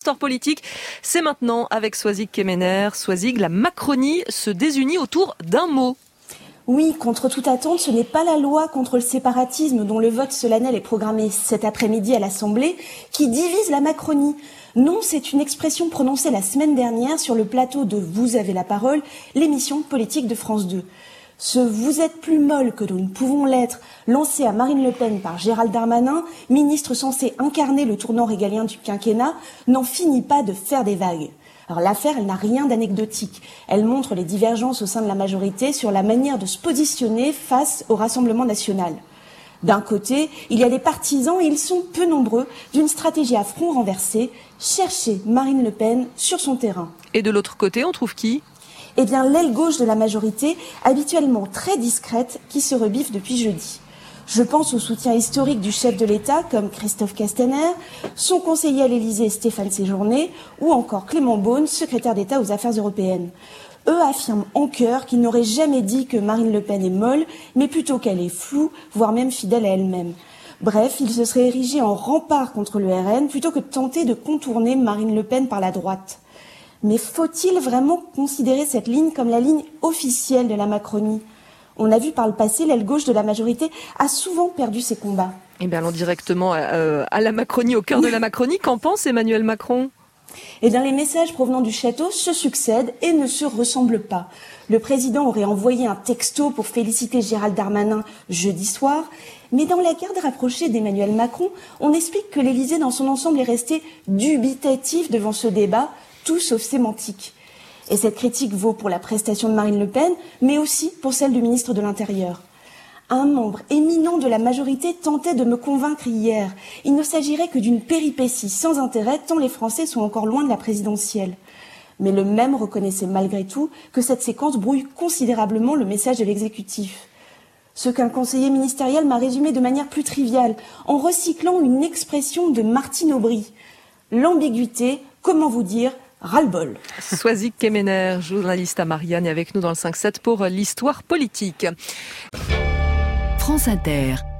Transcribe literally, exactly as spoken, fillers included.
Histoire politique, c'est maintenant avec Soisig Kemener. Soisig, la Macronie se désunit autour d'un mot. Oui, contre toute attente, ce n'est pas la loi contre le séparatisme dont le vote solennel est programmé cet après-midi à l'Assemblée qui divise la Macronie. Non, c'est une expression prononcée la semaine dernière sur le plateau de Vous avez la parole, l'émission politique de France deux. Ce « vous êtes plus molle que nous ne pouvons l'être » lancé à Marine Le Pen par Gérald Darmanin, ministre censé incarner le tournant régalien du quinquennat, n'en finit pas de faire des vagues. Alors l'affaire, elle n'a rien d'anecdotique. Elle montre les divergences au sein de la majorité sur la manière de se positionner face au Rassemblement national. D'un côté, il y a des partisans, et ils sont peu nombreux, d'une stratégie à front renversé, chercher Marine Le Pen sur son terrain. Et de l'autre côté, on trouve qui ? Eh bien, l'aile gauche de la majorité, habituellement très discrète, qui se rebiffe depuis jeudi. Je pense au soutien historique du chef de l'État, comme Christophe Castaner, son conseiller à l'Élysée Stéphane Séjourné, ou encore Clément Beaune, secrétaire d'État aux Affaires européennes. Eux affirment en chœur qu'ils n'auraient jamais dit que Marine Le Pen est molle, mais plutôt qu'elle est floue, voire même fidèle à elle-même. Bref, ils se seraient érigés en rempart contre le R N, plutôt que de tenter de contourner Marine Le Pen par la droite. Mais faut-il vraiment considérer cette ligne comme la ligne officielle de la Macronie ? On a vu par le passé, l'aile gauche de la majorité a souvent perdu ses combats. Eh bien, allons directement à, à la Macronie, au cœur de la Macronie. Qu'en pense Emmanuel Macron ? Eh bien, les messages provenant du château se succèdent et ne se ressemblent pas. Le président aurait envoyé un texto pour féliciter Gérald Darmanin jeudi soir, mais dans la garde rapprochée d'Emmanuel Macron, on explique que l'Élysée dans son ensemble est resté dubitatif devant ce débat, tout sauf sémantique. Et cette critique vaut pour la prestation de Marine Le Pen, mais aussi pour celle du ministre de l'Intérieur. Un membre éminent de la majorité tentait de me convaincre hier. Il ne s'agirait que d'une péripétie sans intérêt, tant les Français sont encore loin de la présidentielle. Mais le même reconnaissait malgré tout que cette séquence brouille considérablement le message de l'exécutif. Ce qu'un conseiller ministériel m'a résumé de manière plus triviale, en recyclant une expression de Martine Aubry. L'ambiguïté, comment vous dire, ras-le-bol. Soisig Kemener, journaliste à Marianne, est avec nous dans le cinq sept pour l'histoire politique. France Inter.